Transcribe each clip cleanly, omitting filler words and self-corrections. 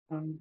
Um,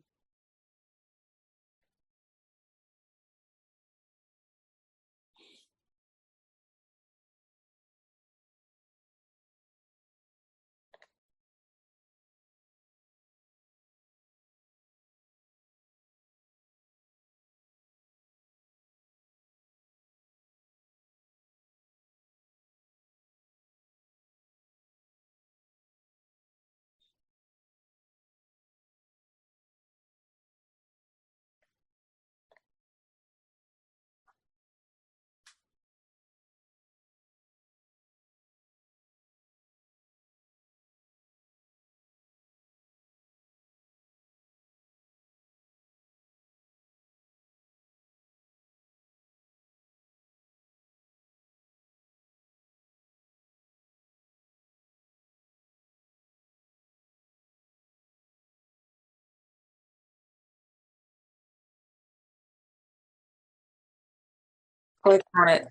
Click on it.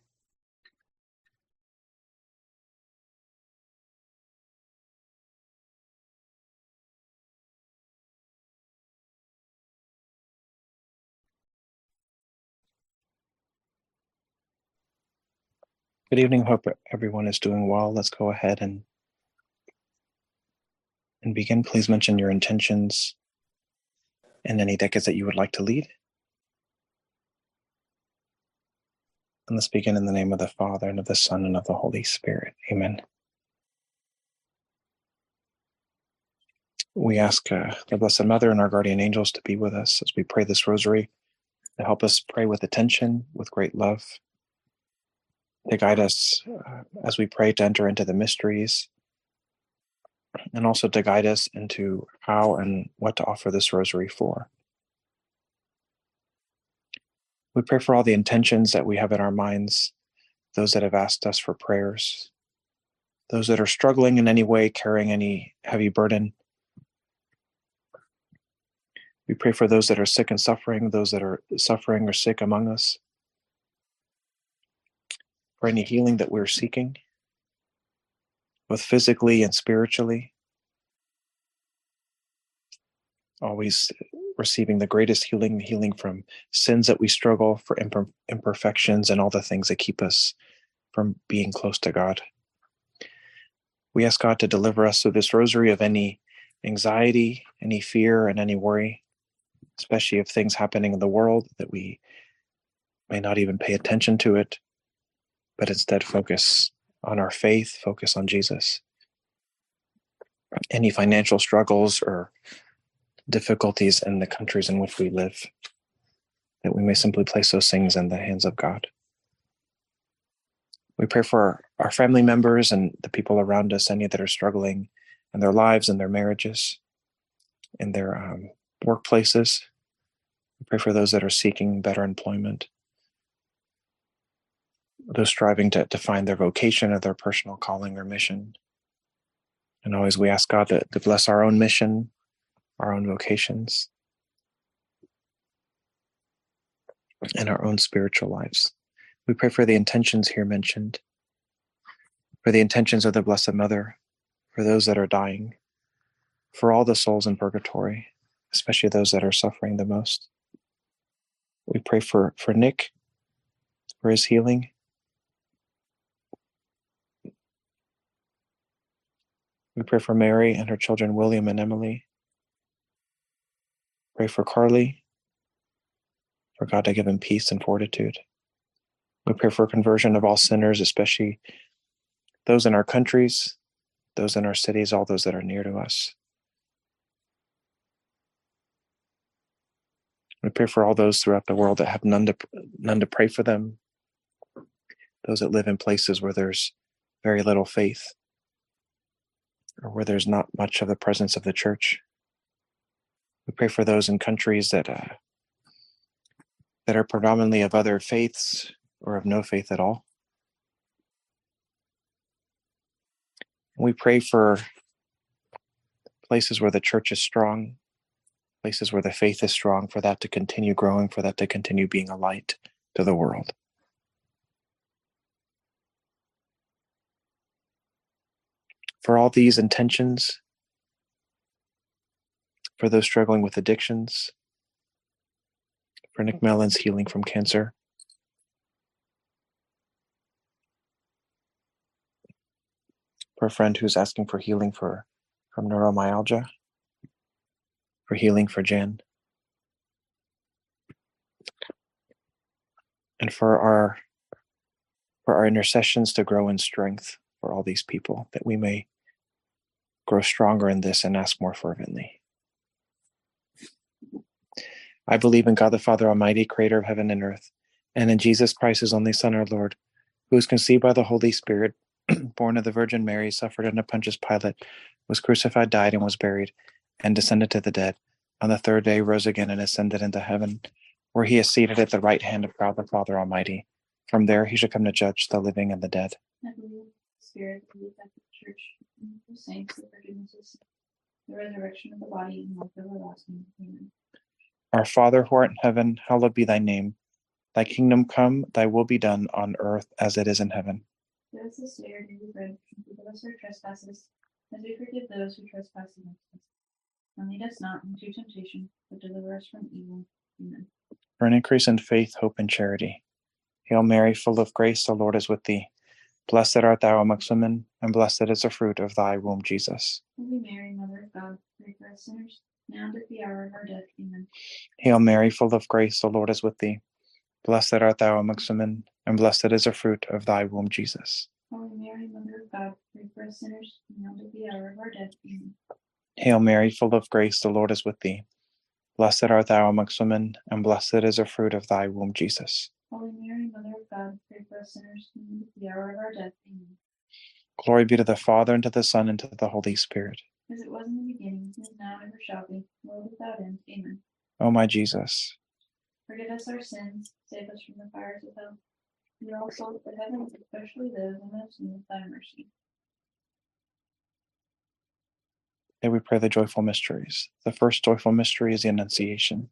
Good evening. Hope everyone is doing well. Let's go ahead and begin. Please mention your intentions and any decades that you would like to lead. And let's begin in the name of the Father, and of the Son, and of the Holy Spirit. Amen. We ask the Blessed Mother and our guardian angels to be with us as we pray this rosary, to help us pray with attention, with great love, to guide us as we pray to enter into the mysteries, and also to guide us into how and what to offer this rosary for. We pray for all the intentions that we have in our minds, those that have asked us for prayers, those that are struggling in any way, carrying any heavy burden. We pray for those that are sick and suffering, those that are suffering or sick among us, for any healing that we're seeking, both physically and spiritually, always receiving the greatest healing, healing from sins that we struggle, for imperfections and all the things that keep us from being close to God. We ask God to deliver us through this rosary of any anxiety, any fear, and any worry, especially of things happening in the world that we may not even pay attention to it, but instead focus on our faith, focus on Jesus. Any financial struggles or difficulties in the countries in which we live, that we may simply place those things in the hands of God. We pray for our family members and the people around us, any that are struggling in their lives and their marriages, in their workplaces. We pray for those that are seeking better employment, those striving to find their vocation or their personal calling or mission. And always we ask God to bless our own mission, our own vocations, and our own spiritual lives. We pray for the intentions here mentioned, for the intentions of the Blessed Mother, for those that are dying, for all the souls in purgatory, especially those that are suffering the most. We pray for Nick, for his healing. We pray for Mary and her children, William and Emily. Pray for Carly, for God to give him peace and fortitude. We pray for conversion of all sinners, especially those in our countries, those in our cities, all those that are near to us. We pray for all those throughout the world that have none to pray for them, those that live in places where there's very little faith or where there's not much of the presence of the church. We pray for those in countries that are predominantly of other faiths or of no faith at all. We pray for places where the church is strong, places where the faith is strong, for that to continue growing, for that to continue being a light to the world. For all these intentions, for those struggling with addictions, for Nick Mellon's healing from cancer, for a friend who's asking for healing from neuromyalgia, for healing for Jan, and for our intercessions to grow in strength for all these people, that we may grow stronger in this and ask more fervently. I believe in God the Father Almighty, creator of heaven and earth, and in Jesus Christ, his only Son, our Lord, who was conceived by the Holy Spirit, born of the Virgin Mary, suffered under Pontius Pilate, was crucified, died, and was buried, and descended to the dead. On the third day rose again and ascended into heaven, where he is seated at the right hand of God the Father Almighty. From there he shall come to judge the living and the dead. I believe in the Spirit, the Catholic Church, and the saints, the forgiveness of sins, the resurrection of the body, and life everlasting. Amen. Our Father, who art in heaven, hallowed be thy name. Thy kingdom come, thy will be done on earth as it is in heaven. Give us this day our daily bread, and forgive us our trespasses, as we forgive those who trespass against us. And lead us not into temptation, but deliver us from evil. Amen. For an increase in faith, hope, and charity. Hail Mary, full of grace, the Lord is with thee. Blessed art thou amongst women, and blessed is the fruit of thy womb, Jesus. Holy Mary, Mother of God, pray for us sinners, now and at the hour of our death. Amen. Hail Mary, full of grace, the Lord is with thee. Blessed art thou amongst women, and blessed is the fruit of thy womb, Jesus. Holy Mary, Mother of God, pray for us sinners, now and at the hour of our death. Amen. Hail Mary, full of grace, the Lord is with thee. Blessed art thou amongst women, and blessed is the fruit of thy womb, Jesus. Holy Mary, Mother of God, pray for us sinners, now and at the hour of our death. Amen. Glory be to the Father, and to the Son, and to the Holy Spirit. As it was in the beginning, is now, and ever shall be, world without end. Amen. O my Jesus, Forgive us our sins, save us from the fires of hell. Lead all souls to heaven, especially those in most need of thy mercy. may we pray the joyful mysteries. The first joyful mystery is the Annunciation.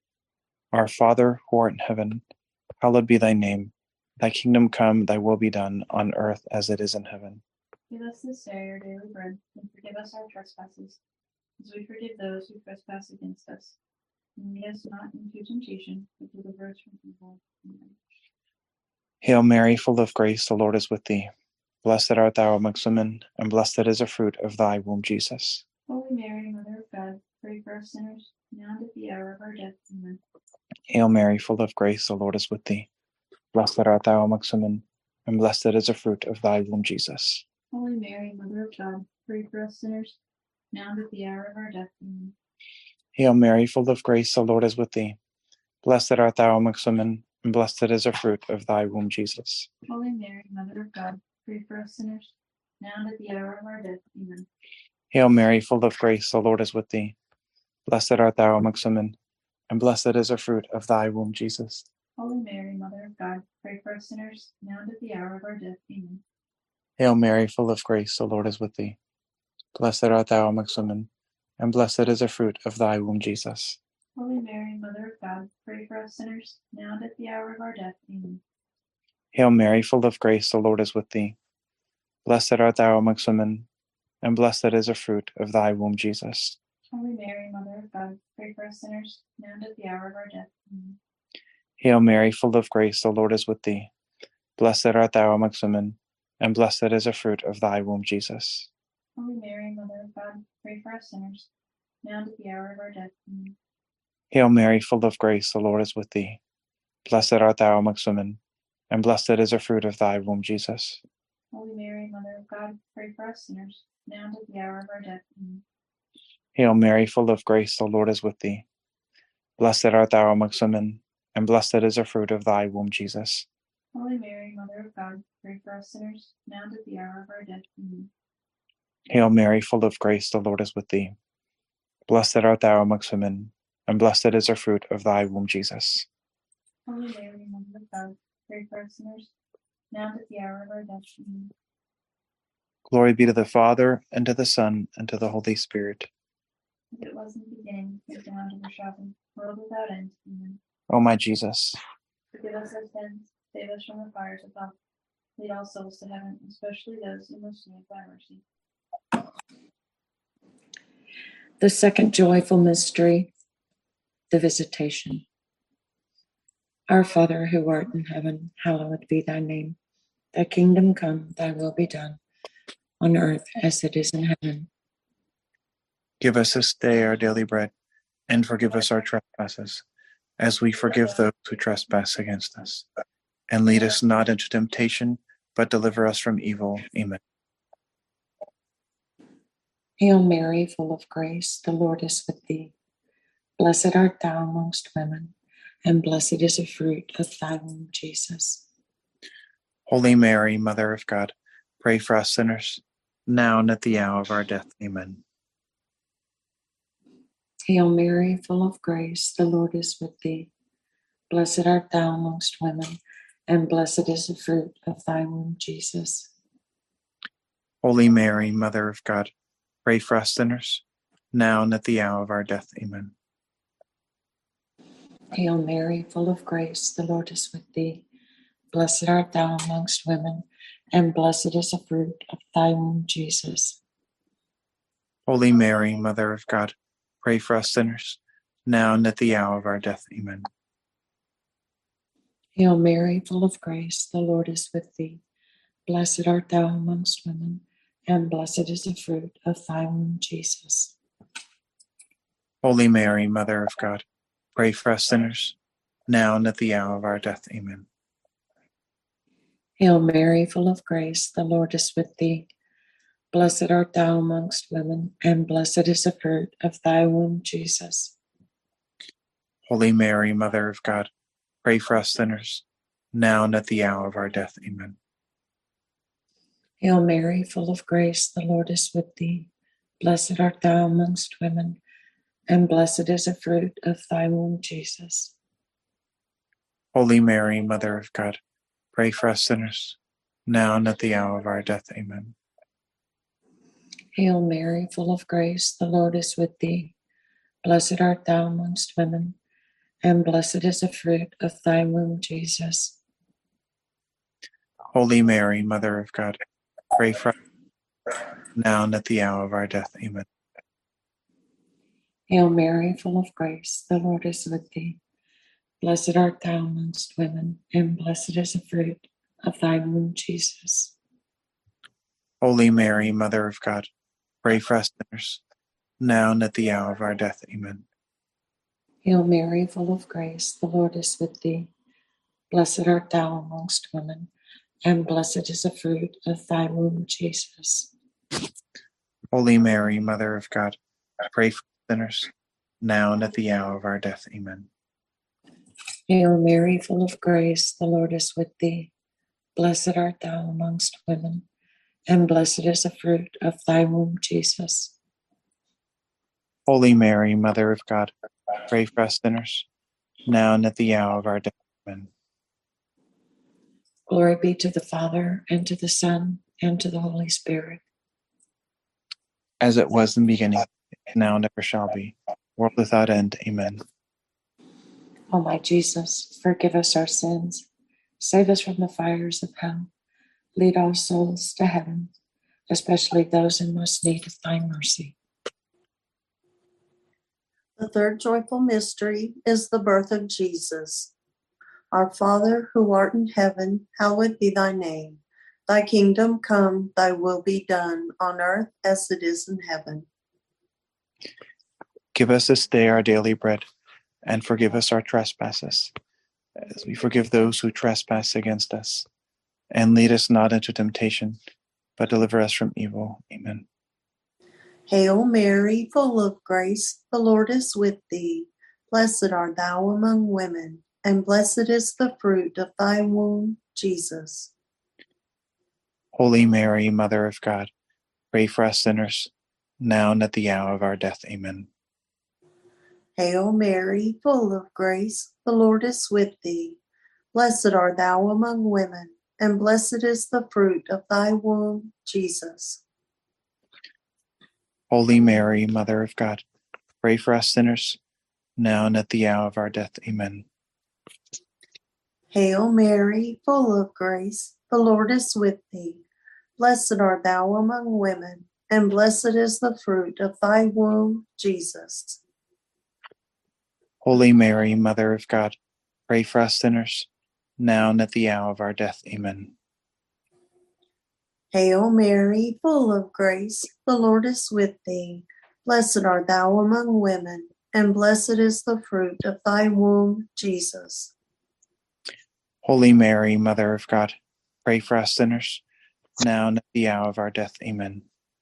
Our Father, who art in heaven, hallowed be thy name. Thy kingdom come, thy will be done, on earth as it is in heaven. Give us this day our daily bread, and forgive us our trespasses, as we forgive those who trespass against us. And lead us not into temptation, but deliver us from evil. Amen. Hail Mary, full of grace, the Lord is with thee. Blessed art thou amongst women, and blessed is the fruit of thy womb, Jesus. Holy Mary, Mother of God, pray for us sinners, now and at the hour of our death. Amen. Hail Mary, full of grace, the Lord is with thee. Blessed art thou amongst women, and blessed is the fruit of thy womb, Jesus. Holy Mary, Mother of God, pray for us sinners, now and at the hour of our death. Amen. Hail Mary, full of grace, the Lord is with thee. Blessed art thou amongst women, and blessed is the fruit of thy womb, Jesus. Holy Mary, Mother of God, pray for us sinners, now and at the hour of our death. Amen. Hail Mary, full of grace, the Lord is with thee. Blessed art thou amongst women, and blessed is the fruit of thy womb, Jesus. Holy Mary, Mother of God, pray for us sinners, now and at the hour of our death. Amen. Hail Mary, full of grace, the Lord is with thee. Blessed art thou amongst women, and blessed is the fruit of thy womb, Jesus. Holy Mary, Mother of God, pray for us sinners, now and at the hour of our death. Amen. Hail Mary, full of grace, the Lord is with thee. Blessed art thou amongst women, and blessed is the fruit of thy womb, Jesus. Holy Mary, Mother of God, pray for us sinners, now and at the hour of our death. Amen. Hail Mary, full of grace, the Lord is with thee. Blessed art thou amongst women, and blessed is the fruit of thy womb, Jesus. Holy Mary, Mother of God, pray for us sinners, now and at the hour of our death. Amen. Hail Mary, full of grace, the Lord is with thee. Blessed art thou amongst women, and blessed is the fruit of thy womb, Jesus. Holy Mary, Mother of God, pray for us sinners, now and at the hour of our death. Amen. Hail Mary, full of grace, the Lord is with thee. Blessed art thou amongst women, and blessed is the fruit of thy womb, Jesus. Holy Mary, Mother of God, pray for us sinners, now and at the hour of our death. Amen. Hail Mary, full of grace, the Lord is with thee. Blessed art thou amongst women, and blessed is the fruit of thy womb, Jesus. Holy Mary, Mother of God, pray for us sinners, now and at the hour of our death. Amen. Glory be to the Father, and to the Son, and to the Holy Spirit. As it was in the beginning, is now, and ever shall be, world without end. Amen. O my Jesus, Forgive us our sins, save us from the fires of hell. Lead all souls to heaven, especially those who most need thy mercy. The second joyful mystery, the Visitation. Our Father, who art in heaven, hallowed be thy name. Thy kingdom come, thy will be done, on earth as it is in heaven. Give us this day our daily bread, and forgive us our trespasses, as we forgive those who trespass against us. And lead us not into temptation, but deliver us from evil. Amen. Hail Mary, full of grace, the Lord is with thee. Blessed art thou amongst women, and blessed is the fruit of thy womb, Jesus. Holy Mary, Mother of God, pray for us sinners, now and at the hour of our death. Amen. Hail Mary, full of grace, the Lord is with thee. Blessed art thou amongst women, and blessed is the fruit of thy womb, Jesus. Holy Mary, Mother of God, pray for us sinners, now and at the hour of our death. Amen. Hail Mary, full of grace, the Lord is with thee. Blessed art thou amongst women, and blessed is the fruit of thy womb, Jesus. Holy Mary, Mother of God, pray for us sinners, now and at the hour of our death. Amen. Hail Mary, full of grace, the Lord is with thee. Blessed art thou amongst women, and blessed is the fruit of thy womb, Jesus. Holy Mary, Mother of God, pray for us sinners, now and at the hour of our death. Amen. Hail Mary, full of grace, the Lord is with thee. Blessed art thou amongst women, and blessed is the fruit of thy womb, Jesus. Holy Mary, Mother of God, pray for us sinners, now and at the hour of our death. Amen. Hail Mary, full of grace, the Lord is with thee. Blessed art thou amongst women, and blessed is the fruit of thy womb, Jesus. Holy Mary, Mother of God, pray for us sinners, now and at the hour of our death. Amen. Hail Mary, full of grace, the Lord is with thee. Blessed art thou amongst women, and blessed is the fruit of thy womb, Jesus. Holy Mary, Mother of God, pray for us now and at the hour of our death. Amen. Hail Mary, full of grace, the Lord is with thee. Blessed art thou amongst women, and blessed is the fruit of thy womb, Jesus. Holy Mary, Mother of God, pray for us sinners, now and at the hour of our death. Amen. Hail Mary, full of grace, the Lord is with thee. Blessed art thou amongst women, and blessed is the fruit of thy womb, Jesus. Holy Mary, Mother of God, pray for us sinners, now and at the hour of our death. Amen. Hail Mary, full of grace, the Lord is with thee. Blessed art thou amongst women, and blessed is the fruit of thy womb, Jesus. Holy Mary, Mother of God, pray for us sinners, now and at the hour of our death. Amen. Glory be to the Father, and to the Son, and to the Holy Spirit. As it was in the beginning, now and ever shall be, world without end. Amen. O my Jesus, forgive us our sins, save us from the fires of hell, lead all souls to heaven, especially those in most need of thy mercy. The third joyful mystery is the birth of Jesus. Our Father, who art in heaven, hallowed be thy name. Thy kingdom come, thy will be done, on earth as it is in heaven. Give us this day our daily bread, and forgive us our trespasses, as we forgive those who trespass against us. And lead us not into temptation, but deliver us from evil. Amen. Hail Mary, full of grace, the Lord is with thee. Blessed art thou among women, and blessed is the fruit of thy womb, Jesus. Holy Mary, Mother of God, pray for us sinners, now and at the hour of our death. Amen. Hail Mary, full of grace, the Lord is with thee. Blessed art thou among women, and blessed is the fruit of thy womb, Jesus. Holy Mary, Mother of God, pray for us sinners, now and at the hour of our death. Amen. Hail Mary, full of grace, the Lord is with thee. Blessed art thou among women, and blessed is the fruit of thy womb, Jesus. Holy Mary, Mother of God, pray for us sinners, now and at the hour of our death. Amen. Hail Mary, full of grace, the Lord is with thee. Blessed art thou among women, and blessed is the fruit of thy womb, Jesus. Holy Mary, Mother of God, pray for us sinners, now and at the hour of our death. Amen.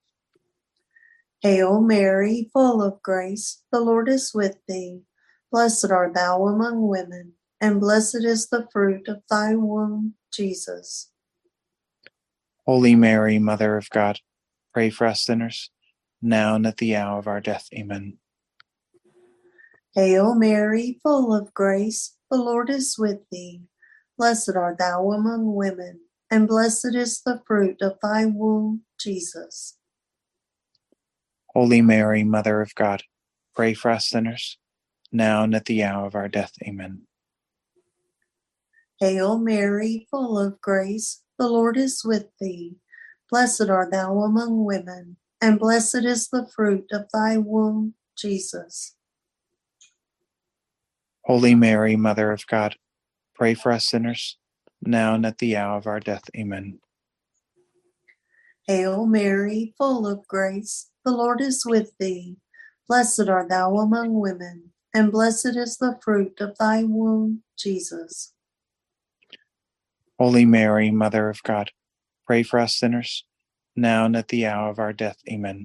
Hail Mary, full of grace, the Lord is with thee. Blessed art thou among women, and blessed is the fruit of thy womb, Jesus. Holy Mary, Mother of God, pray for us sinners, now and at the hour of our death. Amen. Hail Mary, full of grace, the Lord is with thee. Blessed art thou among women, and blessed is the fruit of thy womb, Jesus. Holy Mary, Mother of God, pray for us sinners, now and at the hour of our death. Amen. Hail Mary, full of grace, the Lord is with thee. Blessed art thou among women, and blessed is the fruit of thy womb, Jesus. Holy Mary, Mother of God, pray for us sinners, now and at the hour of our death. Amen. Hail Mary, full of grace, the Lord is with thee. Blessed art thou among women, and blessed is the fruit of thy womb, Jesus. Holy Mary, Mother of God, pray for us sinners, now and at the hour of our death. Amen.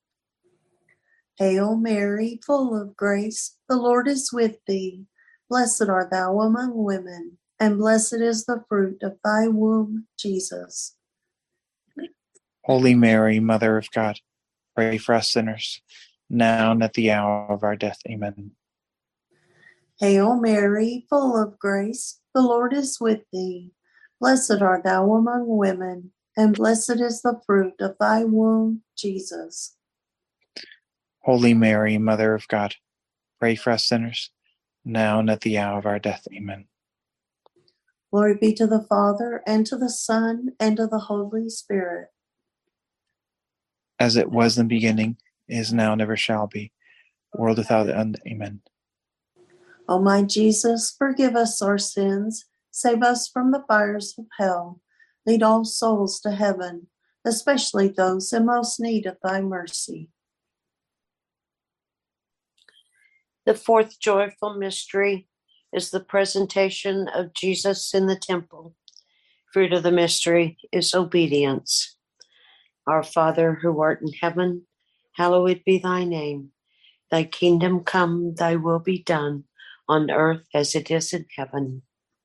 Hail Mary, full of grace, the Lord is with thee. Blessed art thou among women, and blessed is the fruit of thy womb, Jesus. Holy Mary, Mother of God, pray for us sinners, now and at the hour of our death. Amen. Hail Mary, full of grace, the Lord is with thee. Blessed art thou among women, and blessed is the fruit of thy womb, Jesus. Holy Mary, Mother of God, pray for us sinners, now and at the hour of our death. Amen. Glory be to the Father, and to the Son, and to the Holy Spirit. As it was in the beginning, is now, and ever shall be, world without end. Amen. O my Jesus, forgive us our sins, save us from the fires of hell, lead all souls to heaven, especially those in most need of thy mercy. The fourth joyful mystery is the presentation of Jesus in the temple. Fruit of the mystery is obedience. Our Father who art in heaven, hallowed be thy name. Thy kingdom come, thy will be done, on earth as it is in heaven.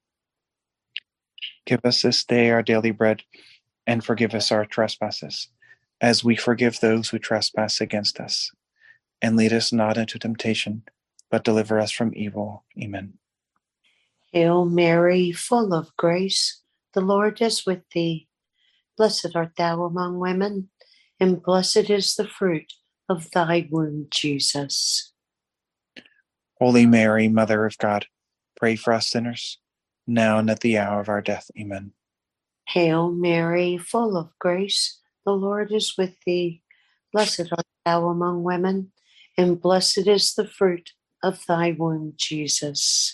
Give us this day our daily bread, and forgive us our trespasses, as we forgive those who trespass against us. And lead us not into temptation, but deliver us from evil. Amen. Hail Mary, full of grace, the Lord is with thee. Blessed art thou among women, and blessed is the fruit of thy womb, Jesus. Holy Mary, Mother of God, pray for us sinners, now and at the hour of our death. Amen. Hail Mary, full of grace, the Lord is with thee. Blessed art thou among women, and blessed is the fruit of thy womb, Jesus.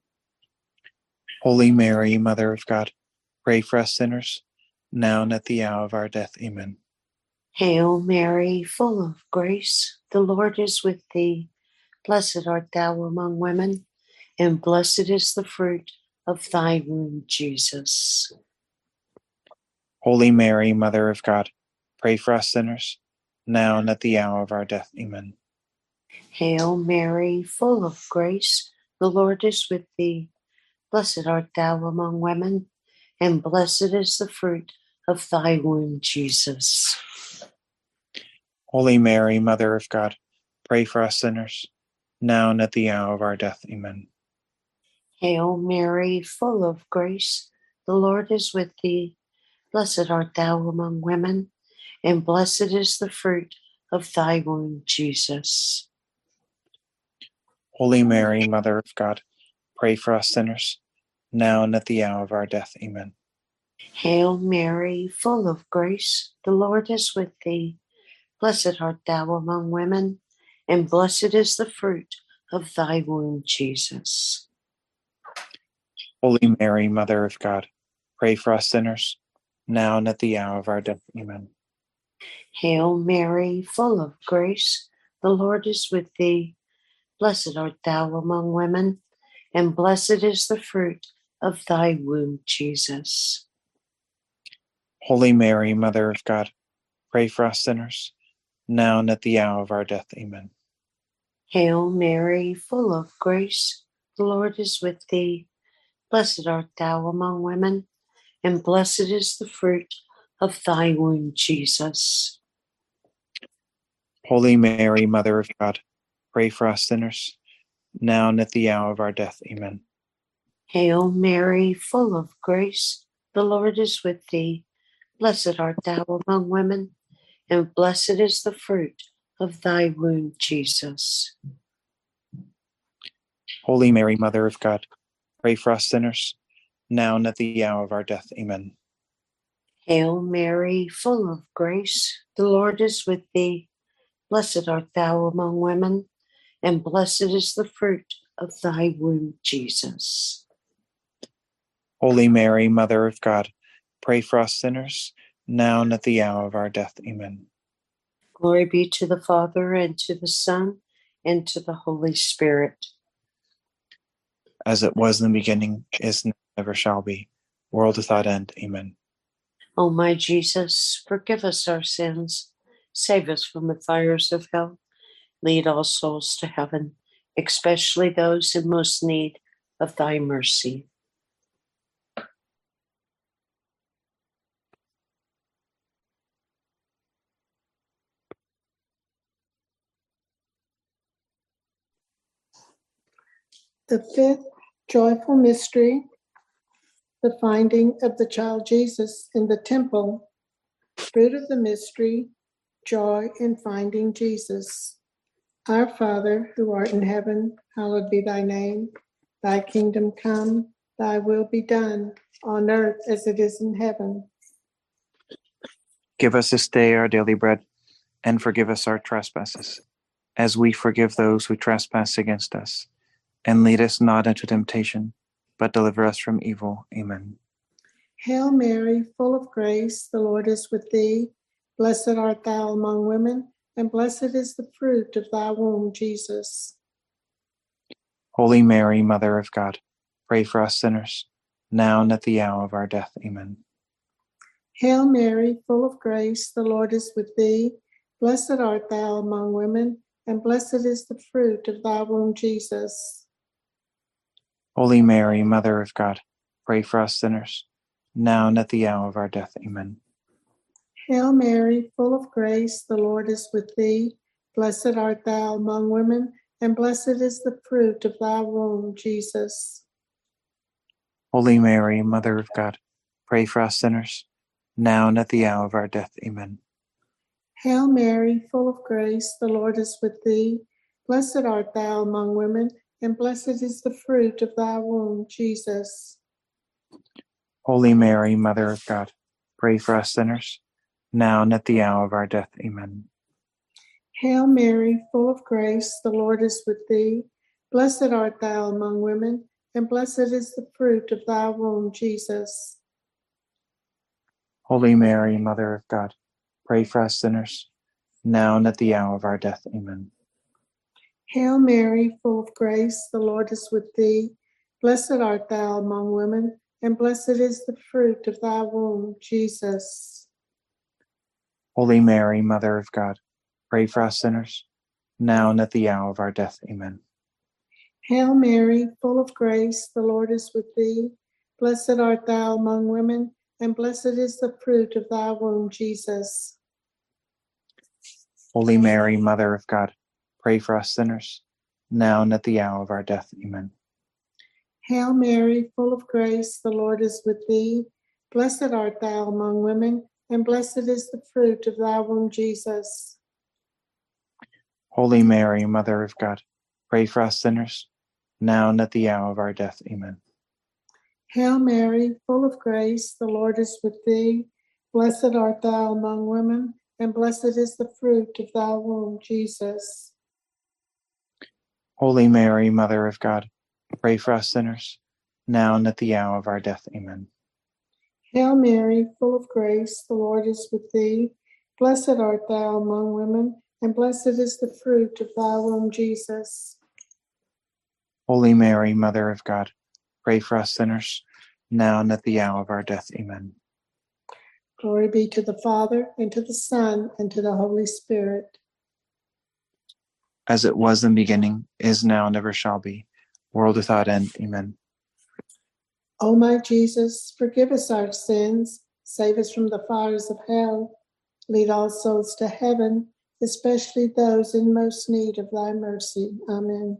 Holy Mary, Mother of God, pray for us sinners, now and at the hour of our death. Amen. Hail Mary, full of grace, the Lord is with thee. Blessed art thou among women, and blessed is the fruit of thy womb, Jesus. Holy Mary, Mother of God, pray for us sinners, now and at the hour of our death. Amen. Hail Mary, full of grace, the Lord is with thee. Blessed art thou among women, and blessed is the fruit of thy womb, Jesus. Holy Mary, Mother of God, pray for us sinners, now and at the hour of our death. Amen. Hail Mary, full of grace, the Lord is with thee. Blessed art thou among women, and blessed is the fruit of thy womb, Jesus. Holy Mary, Mother of God, pray for us sinners, now and at the hour of our death. Amen. Hail Mary, full of grace, the Lord is with thee. Blessed art thou among women, and blessed is the fruit of thy womb, Jesus. Holy Mary, Mother of God, pray for us sinners, now and at the hour of our death. Amen. Hail Mary, full of grace, the Lord is with thee. Blessed art thou among women, and blessed is the fruit of thy womb, Jesus. Holy Mary, Mother of God, pray for us sinners, now and at the hour of our death. Amen. Hail Mary, full of grace, the Lord is with thee. Blessed art thou among women, and blessed is the fruit of thy womb, Jesus. Holy Mary, Mother of God, pray for us sinners, now and at the hour of our death. Amen. Hail Mary, full of grace, the Lord is with thee. Blessed art thou among women, and blessed is the fruit of thy womb, Jesus. Holy Mary, Mother of God, pray for us sinners, now and at the hour of our death. Amen. Hail Mary, full of grace, the Lord is with thee. Blessed art thou among women, and blessed is the fruit of thy womb, Jesus. Holy Mary, Mother of God, pray for us sinners, now and at the hour of our death. Amen. Glory be to the Father, and to the Son, and to the Holy Spirit. As it was in the beginning, is now, and ever shall be, world without end. Amen. O my Jesus, forgive us our sins, save us from the fires of hell, lead all souls to heaven, especially those in most need of thy mercy. The fifth joyful mystery, the finding of the child Jesus in the temple. Fruit of the mystery, joy in finding Jesus. Our Father, who art in heaven, hallowed be thy name. Thy kingdom come, thy will be done, on earth as it is in heaven. Give us this day our daily bread, and forgive us our trespasses, as we forgive those who trespass against us. And lead us not into temptation, but deliver us from evil. Amen. Hail Mary, full of grace, the Lord is with thee. Blessed art thou among women, and blessed is the fruit of thy womb, Jesus. Holy Mary, Mother of God, pray for us sinners, now and at the hour of our death. Amen. Hail Mary, full of grace, the Lord is with thee. Blessed art thou among women, and blessed is the fruit of thy womb, Jesus. Holy Mary, Mother of God, pray for us sinners, now and at the hour of our death. Amen. Hail Mary, full of grace, the Lord is with thee. Blessed art thou among women, and blessed is the fruit of thy womb, Jesus. Holy Mary, Mother of God, pray for us sinners, now and at the hour of our death. Amen. Hail Mary, full of grace, the Lord is with thee. Blessed art thou among women, and blessed is the fruit of thy womb, Jesus. Holy Mary, Mother of God, pray for us sinners, now and at the hour of our death. Amen. Hail Mary, full of grace, the Lord is with thee. Blessed art thou among women, and blessed is the fruit of thy womb, Jesus. Holy Mary, Mother of God, pray for us sinners, now and at the hour of our death. Amen. Hail Mary, full of grace, the Lord is with thee. Blessed art thou among women, and blessed is the fruit of thy womb, Jesus. Holy Mary, Mother of God, pray for us sinners, now and at the hour of our death. Amen. Hail Mary, full of grace, the Lord is with thee. Blessed art thou among women, and blessed is the fruit of thy womb, Jesus. Holy Mary, Mother of God, pray for us sinners, now and at the hour of our death. Amen. Hail Mary, full of grace, the Lord is with thee. Blessed art thou among women, and blessed is the fruit of thy womb, Jesus. Holy Mary, Mother of God, pray for us sinners, now and at the hour of our death. Amen. Hail Mary, full of grace, the Lord is with thee. Blessed art thou among women, and blessed is the fruit of thy womb, Jesus. Holy Mary, Mother of God, pray for us sinners, now and at the hour of our death. Amen. Hail Mary, full of grace, the Lord is with thee. Blessed art thou among women, and blessed is the fruit of thy womb, Jesus. Holy Mary, Mother of God, pray for us sinners, now and at the hour of our death. Amen. Glory be to the Father, and to the Son, and to the Holy Spirit. As it was in the beginning, is now, and ever shall be, world without end. Amen. O my Jesus, forgive us our sins, save us from the fires of hell, lead all souls to heaven, especially those in most need of thy mercy. Amen.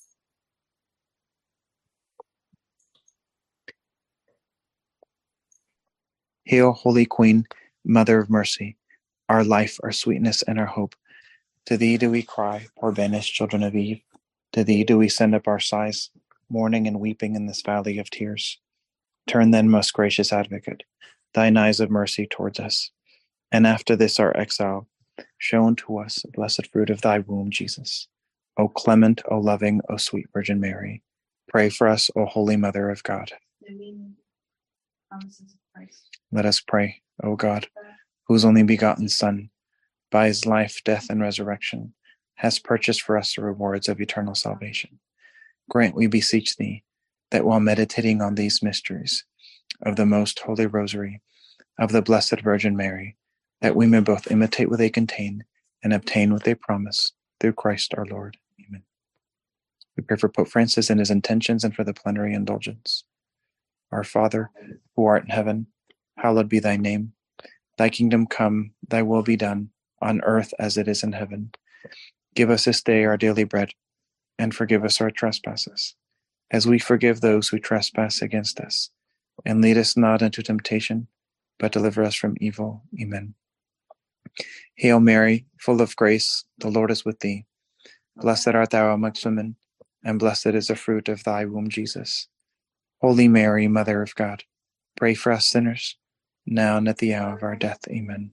Hail, Holy Queen, Mother of Mercy, our life, our sweetness, and our hope. To thee do we cry, poor banished children of Eve. To thee do we send up our sighs, mourning and weeping in this valley of tears. Turn then, most gracious Advocate, thine eyes of mercy towards us, and after this our exile, show unto us the blessed fruit of thy womb, Jesus. O clement, O loving, O sweet Virgin Mary, pray for us, O Holy Mother of God. Promises of Christ. Let us pray, O God, whose only begotten Son, by his life, death, and resurrection, has purchased for us the rewards of eternal salvation. Grant, we beseech thee, that while meditating on these mysteries of the most holy rosary of the Blessed Virgin Mary, that we may both imitate what they contain and obtain what they promise, through Christ our Lord. Amen. We pray for Pope Francis and his intentions and for the plenary indulgence. Our Father, who art in heaven, hallowed be thy name. Thy kingdom come, thy will be done, on earth as it is in heaven. Give us this day our daily bread, and forgive us our trespasses, as we forgive those who trespass against us. And lead us not into temptation, but deliver us from evil. Amen. Hail Mary, full of grace, the Lord is with thee. Blessed art thou amongst women, and blessed is the fruit of thy womb, Jesus. Holy Mary, Mother of God, pray for us sinners, now and at the hour of our death. Amen.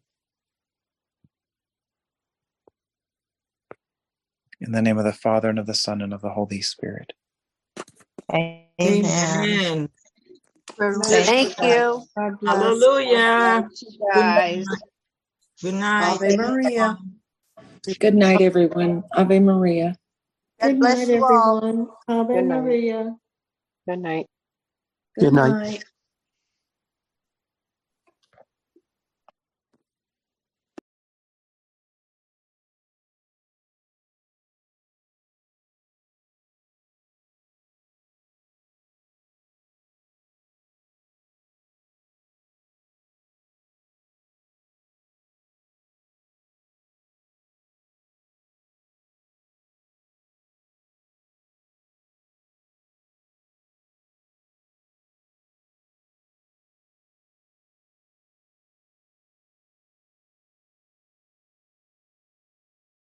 In the name of the Father, and of the Son, and of the Holy Spirit. Amen. Thank you. God bless. Hallelujah. Guys. Good night. Ave Maria. Good night, everyone. Ave Maria. God Good bless night, you all. everyone. Ave Good night. Maria. Good night. Good Good night. night.